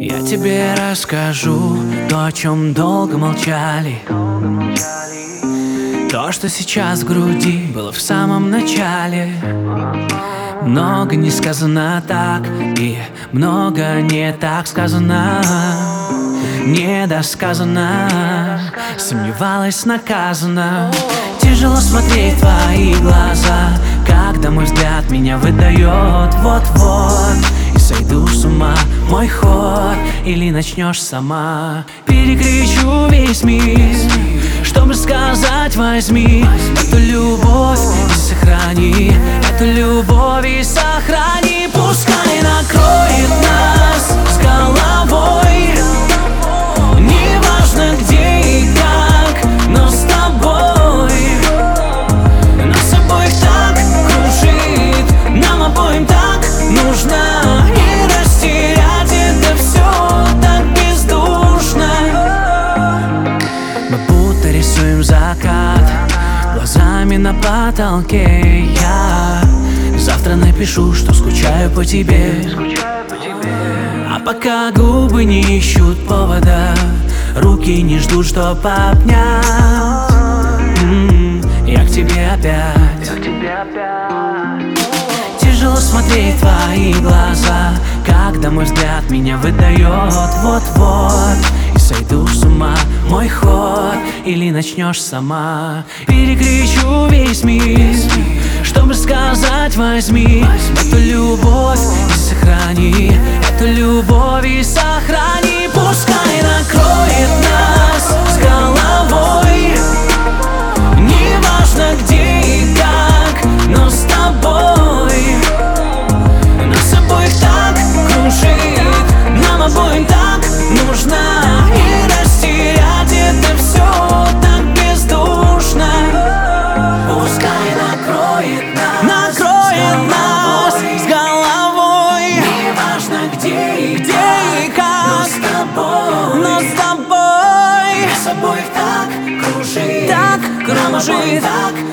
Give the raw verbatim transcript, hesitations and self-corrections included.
Я тебе расскажу то, о чем долго молчали. То, что сейчас в груди, было в самом начале. Много не сказано так, и много не так сказано. Недосказано, сомневалась, наказана. Тяжело смотреть в твои глаза, когда мой взгляд меня выдает. Вот-вот и сойду с ума, мой ход, или начнешь сама. Перекричу весь мир, чтобы сказать: возьми эту любовь и сохрани, эту любовь и сохрани. Пускай накроет нас с головой, неважно где и как, но с тобой. Нас обоих так кружит, нам обоим так нужно, и растерять это все так бездушно. Мы будто рисуем закат глазами на потолке. Я завтра напишу, что скучаю по тебе. А пока губы не ищут повода, руки не ждут, чтоб обнять. М-м, я к тебе опять. Тяжело смотреть в твои глаза, когда мой взгляд меня выдает. Вот-вот и сойду с ума, мой ход, или начнешь сама. Перекричу весь мир, чтобы сказать: возьми эту любовь и сохрани, эту любовь и сохрани. Пускай накроет нас с головой, неважно где и как, но с тобой. Нас обоих так кружит, нам обоим так нужно, и растерять это все так бездушно. Пускай накроет нас, накроет нас с головой, неважно где и где как, и как, но с тобой, но с тобой. Нас обоих так кружит, так кружит, нам обоим так